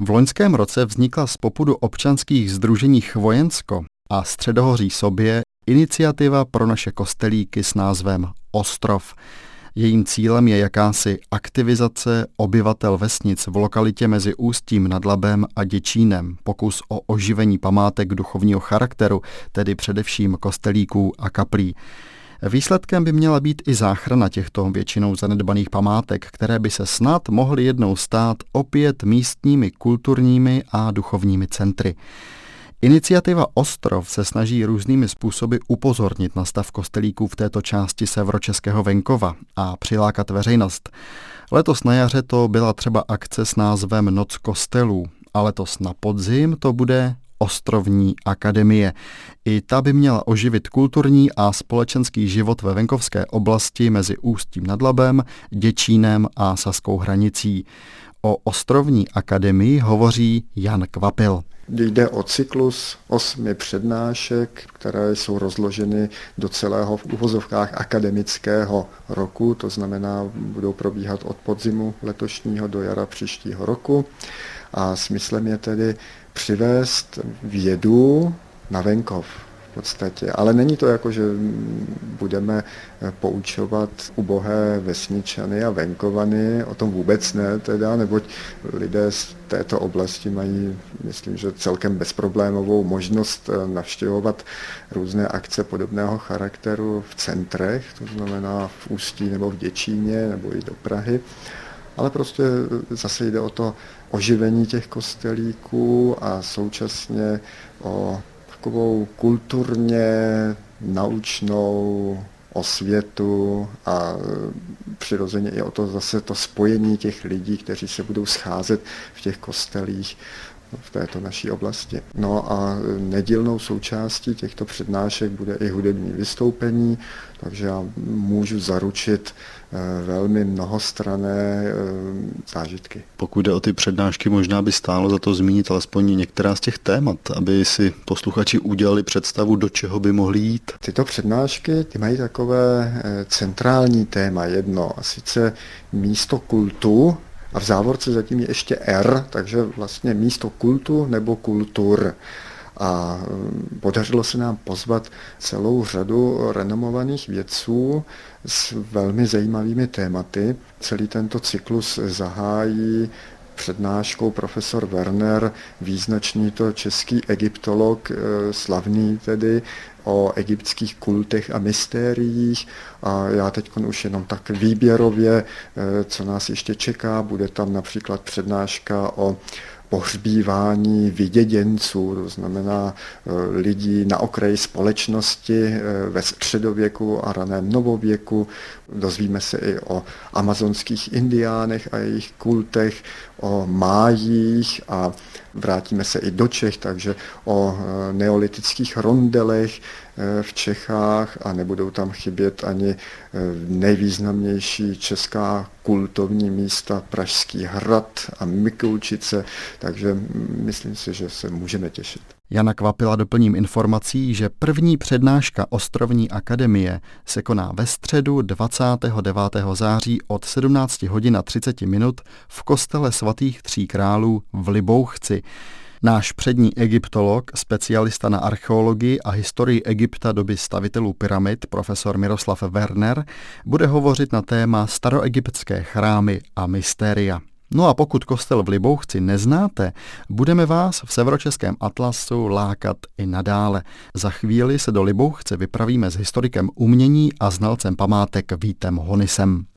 V loňském roce vznikla z popudu občanských sdružení Chvojensko a Středohoří Sobě iniciativa pro naše kostelíky s názvem Ostrov. Jejím cílem je jakási aktivizace obyvatel vesnic v lokalitě mezi Ústím nad Labem a Děčínem, pokus o oživení památek duchovního charakteru, tedy především kostelíků a kaplí. Výsledkem by měla být i záchrana těchto většinou zanedbaných památek, které by se snad mohly jednou stát opět místními kulturními a duchovními centry. Iniciativa Ostrov se snaží různými způsoby upozornit na stav kostelíků v této části severočeského venkova a přilákat veřejnost. Letos na jaře to byla třeba akce s názvem Noc kostelů a letos na podzim to bude Ostrovní akademie. I ta by měla oživit kulturní a společenský život ve venkovské oblasti mezi Ústím nad Labem, Děčínem a Saskou hranicí. O Ostrovní akademii hovoří Jan Kvapil. Jde o cyklus 8 přednášek, které jsou rozloženy do celého v uvozovkách akademického roku, to znamená, budou probíhat od podzimu letošního do jara příštího roku. A smyslem je tedy přivést vědu na venkov v podstatě. Ale není to jako, že budeme poučovat ubohé vesničany a venkovany, o tom vůbec ne teda, neboť lidé z této oblasti mají, myslím, že celkem bezproblémovou možnost navštěvovat různé akce podobného charakteru v centrech, to znamená v Ústí nebo v Děčíně nebo i do Prahy. Ale prostě zase jde o to oživení těch kostelíků a současně o takovou kulturně naučnou osvětu a přirozeně i o to zase to spojení těch lidí, kteří se budou scházet v těch kostelích v této naší oblasti. No a nedílnou součástí těchto přednášek bude i hudební vystoupení, takže já můžu zaručit velmi mnohostranné zážitky. Pokud jde o ty přednášky, možná by stálo za to zmínit alespoň některá z těch témat, aby si posluchači udělali představu, do čeho by mohli jít. Tyto přednášky ty mají takové centrální téma jedno, a sice místo kultu, a v závorce zatím je ještě R, takže vlastně místo kultu nebo kultur. A podařilo se nám pozvat celou řadu renomovaných vědců s velmi zajímavými tématy. Celý tento cyklus zahájí přednáškou profesor Werner, význačný to český egyptolog, slavný tedy, o egyptských kultech a mystériích. A já teď už jenom tak výběrově, co nás ještě čeká, bude tam například přednáška o pohřbívání vyděděnců, to znamená lidí na okraji společnosti ve středověku a raném novověku. Dozvíme se i o amazonských indiánech a jejich kultech, o májích a vrátíme se i do Čech, takže o neolitických rondelech v Čechách a nebudou tam chybět ani nejvýznamnější česká kultovní místa Pražský hrad a Mikulčice, takže myslím si, že se můžeme těšit. Jana Kvapila doplním informací, že první přednáška Ostrovní akademie se koná ve středu 29. září od 17 hodin a 30 minut v kostele svatých Tří králů v Libouchci. Náš přední egyptolog, specialista na archeologii a historii Egypta doby stavitelů pyramid, profesor Miroslav Werner, bude hovořit na téma staroegyptské chrámy a mystéria. No a pokud kostel v Libouchci neznáte, budeme vás v severočeském atlasu lákat i nadále. Za chvíli se do Libouchce vypravíme s historikem umění a znalcem památek Vítem Honisem.